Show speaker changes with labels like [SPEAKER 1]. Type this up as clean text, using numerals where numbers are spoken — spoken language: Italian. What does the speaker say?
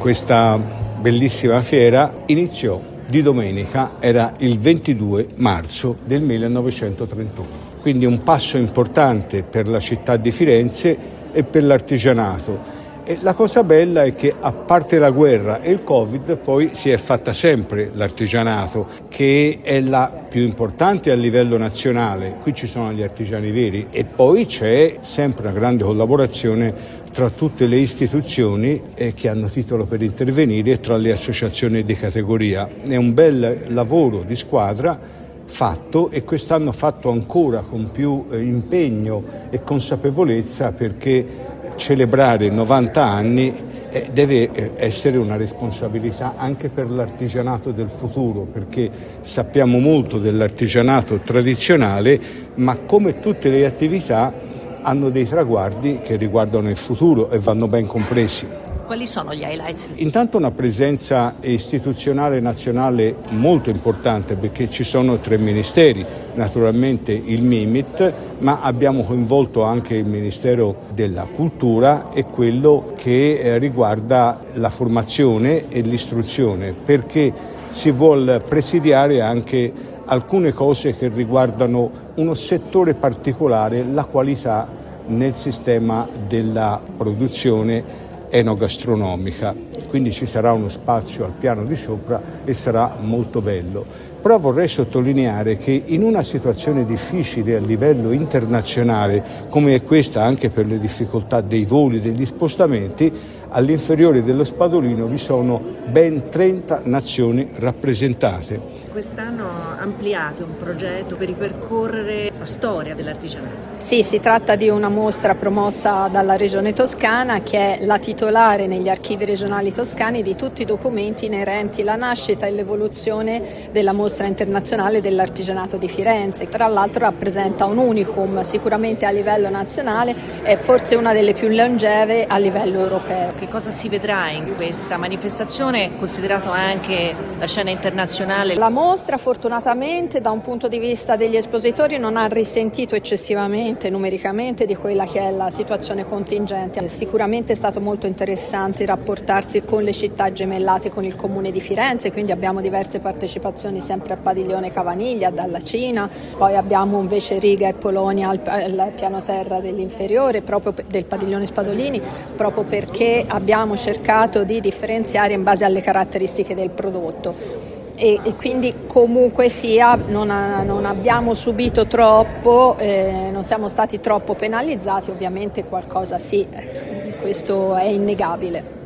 [SPEAKER 1] questa bellissima fiera iniziò di domenica, era il 22 marzo del 1931. Quindi un passo importante per la città di Firenze e per l'artigianato. E la cosa bella è che, a parte la guerra e il Covid, poi si è fatta sempre l'artigianato, che è la più importante a livello nazionale. Qui ci sono gli artigiani veri e poi c'è sempre una grande collaborazione tra tutte le istituzioni che hanno titolo per intervenire e tra le associazioni di categoria. È un bel lavoro di squadra fatto, e quest'anno fatto ancora con più impegno e consapevolezza, perché celebrare 90 anni deve essere una responsabilità anche per l'artigianato del futuro, perché sappiamo molto dell'artigianato tradizionale, ma come tutte le attività hanno dei traguardi che riguardano il futuro e vanno ben compresi.
[SPEAKER 2] Quali sono gli highlights?
[SPEAKER 1] Intanto una presenza istituzionale nazionale molto importante, perché ci sono 3 ministeri, naturalmente il Mimit, ma abbiamo coinvolto anche il Ministero della Cultura e quello che riguarda la formazione e l'istruzione, perché si vuol presidiare anche alcune cose che riguardano uno settore particolare, la qualità nel sistema della produzione enogastronomica. Quindi ci sarà uno spazio al piano di sopra e sarà molto bello. Però vorrei sottolineare che in una situazione difficile a livello internazionale come è questa, anche per le difficoltà dei voli, degli spostamenti, all'inferiore dello Spadolino vi sono ben 30 nazioni rappresentate.
[SPEAKER 2] Quest'anno ampliate un progetto per ripercorrere la storia dell'artigianato.
[SPEAKER 3] Sì, si tratta di una mostra promossa dalla Regione Toscana, che è la titolare negli archivi regionali toscani di tutti i documenti inerenti alla nascita e l'evoluzione della mostra internazionale dell'artigianato di Firenze. Tra l'altro rappresenta un unicum sicuramente a livello nazionale e forse una delle più longeve a livello europeo.
[SPEAKER 2] Che cosa si vedrà in questa manifestazione, considerato anche la scena internazionale?
[SPEAKER 3] La mostra fortunatamente da un punto di vista degli espositori non ha risentito eccessivamente numericamente di quella che è la situazione contingente. Sicuramente è stato molto interessante rapportarsi con le città gemellate, con il comune di Firenze, quindi abbiamo diverse partecipazioni sempre al padiglione Cavaniglia, dalla Cina, poi abbiamo invece Riga e Polonia al piano terra dell'inferiore, proprio del padiglione Spadolini, proprio perché abbiamo cercato di differenziare in base alle caratteristiche del prodotto. E quindi comunque sia non abbiamo subito troppo, non siamo stati troppo penalizzati, ovviamente qualcosa sì, questo è innegabile.